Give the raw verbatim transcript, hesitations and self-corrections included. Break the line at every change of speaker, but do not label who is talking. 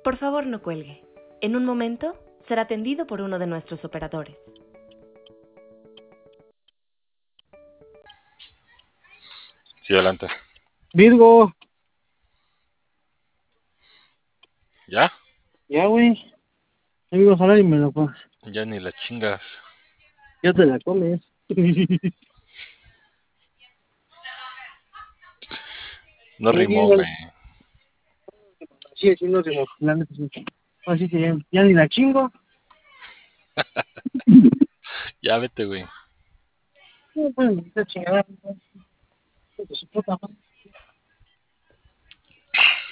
Por favor, no cuelgue. En un momento será atendido por uno de nuestros operadores.
Sí, adelante.
Virgo,
¿Ya?
ya, güey. Ya me ibas a hablar y me lo pones.
Ya ni la chingas.
Ya te la comes.
No
Sí,
rimó,
güey.
güey.
Sí, sí, no tengo. La neta, sí. Así que ya, ya ni la chingo.
Ya vete, güey.
No, pues, esta chingada. Su puta madre.